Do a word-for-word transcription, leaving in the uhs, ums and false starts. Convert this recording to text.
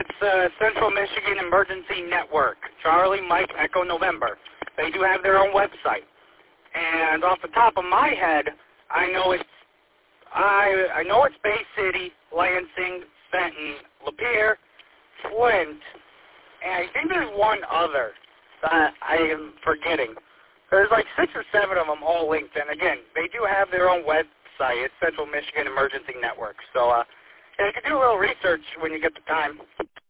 It's uh, Central Michigan Emergency Network, Charlie Mike Echo November. They do have their own website. And off the top of my head, I know it's I I know it's Bay City, Lansing, Fenton, Lapeer, Flint, and I think there's one other that I am forgetting. There's like six or seven of them all linked, and again, they do have their own website. It's Central Michigan Emergency Network. So uh, yeah, you can do a little research when you get the time.